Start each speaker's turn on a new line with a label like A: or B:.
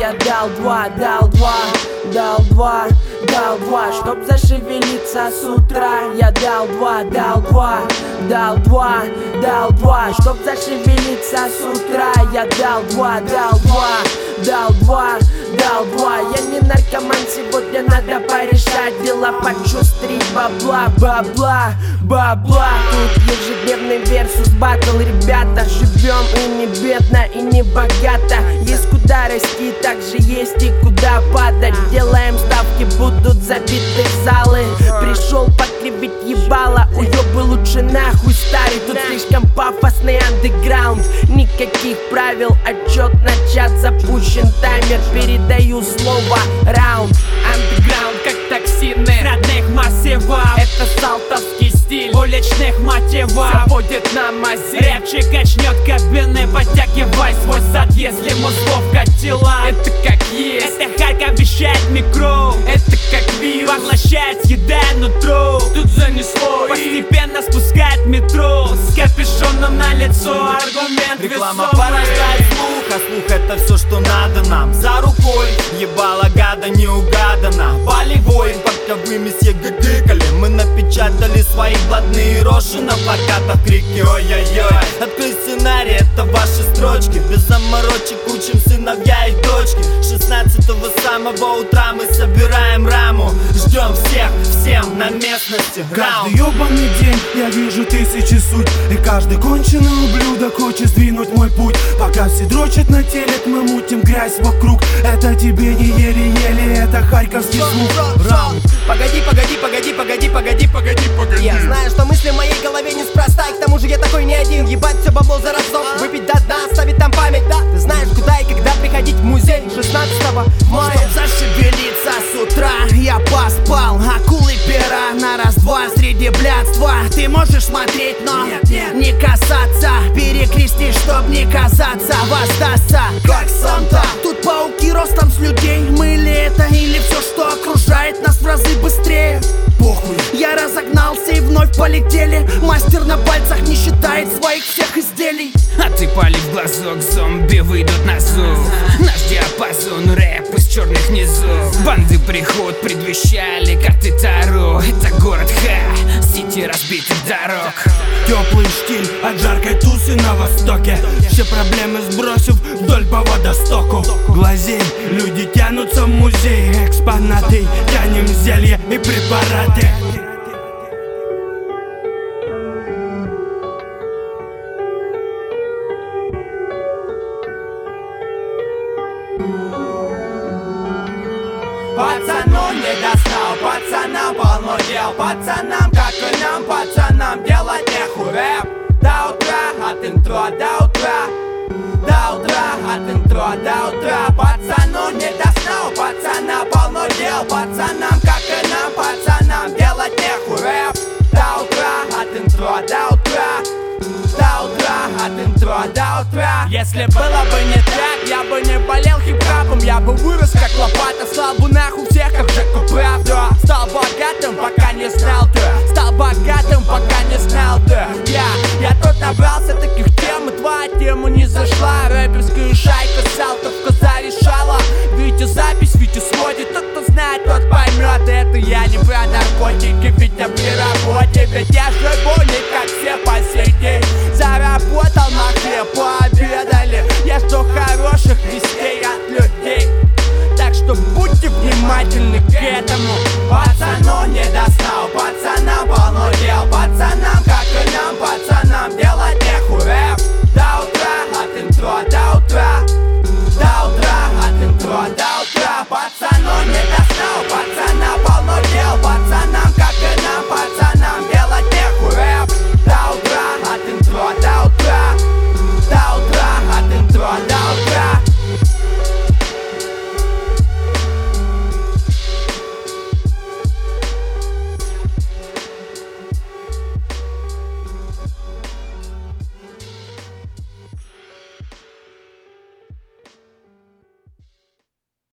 A: я дал два, чтоб зашевелиться с утра. Я дал два, чтоб зашевелиться с утра. Я дал два. Я не наркоман, сегодня надо порешать дела, почувствовать бабла. Тут ежедневный версус батл, ребята. Живем и не бедно, и не богато. Есть куда расти, также есть и куда падать. Делаем ставки, будут забиты залы. Пришел покривить ебало, уёбы лучше нахуй старый. Тут слишком пафосный андеграунд. Никаких правил, отчет на чат запущен, таймер, передаю слово раунд.
B: Андеграунд как токсины с родных массивов. Это салтовский стиль уличных мотивов. Заводит на массив. Рэпчик качнет кабины, подтягивай свой зад, если ему слов катила. Это как есть, это Харьков вещает микро. Это как вирус, поглощает, съедая нутро. Тут занесло, постепенно спускает метро. С капюшоном на лицо, аргумент
C: реклама
B: весомый.
C: порождает слух, а слух это все, что надо нам. За рукой ебало гада не угадано. Болевой, пока вы месье гыгыкали, мы напечатали свои блатные рожи на плакатах, крики ой-ой-ой. Открой сценарий, это ваши строчки. Без заморочек учим сыновья и дочки. 16-го самого утра мы собираем раму. Ждем всем на местности.
D: Каждый ёбаный день я вижу тысячи суть, и каждый конченый ублюдок хочет сдвинуть мой путь. Пока все дрочат на телек, мы мутим грязь вокруг. Это тебе не еле-еле, это харьковский звук. Раунд.
E: Погоди. Я знаю, что мысли в моей голове неспроста, и к тому же я такой не один. Ебать все бабло за разок, выпить до дна, оставить там память, да? Ты знаешь, куда и когда приходить в музей 16 мая.
F: Чтоб зашевелиться с утра, я поспал. Акулы пера на раз-два среди блядства. Ты можешь смотреть, но не касаться. Перекрестись, чтоб не казаться, воздастся как Санта. Тут пауки ростом с людей. Мы ли это или все, что окружает нас в разы быстрее? Похуй. Я разогнался и вновь полетели. Мастер на пальцах не считает своих всех изделий.
B: А ты пали в глазок, зомби выйдут на зуб. Наш диапазон, рэп из черных низов. Банды приход предвещали карты Таро. Это город сити разбитых дорог.
D: Теплый штиль от жаркой тусы на востоке. Все проблемы сбросив вдоль по водостоку. Глазей, люди тянутся в музей. Экспонаты, тянем зелья и препараты.
A: Пацану не достал, пацанам полно дел. Пацанам, как и нам, пацанам делать нехуй. Рэп до утра, от интро до утра. До утра, от интро до утра. Пацану не достал, пацанам полно дел. Пацанам, как и нам, пацанам делать нехуй. Рэп до утра, от интро до утра. До утра, от интро до утра. Если было бы не так, я бы не болел хип-хапом. Я бы вырос как лопата, стал бы нахуй всех, как Джеку, правда. Стал богатым, пока не знал ты. Стал богатым, пока не знал ты. Я тут набрался таких тем, и твоя тема не зашла. Рэперская шайка салтовка зарешала. Витя запись, Витя сводит. Тот, кто знает, тот поймет. Это я не про наркотики, Витя при работе. Ведь я живу не как все по сей день. Заработал на хлеб, пообедали. Я жду хороших вестей от людей. Так что будьте внимательны к этому.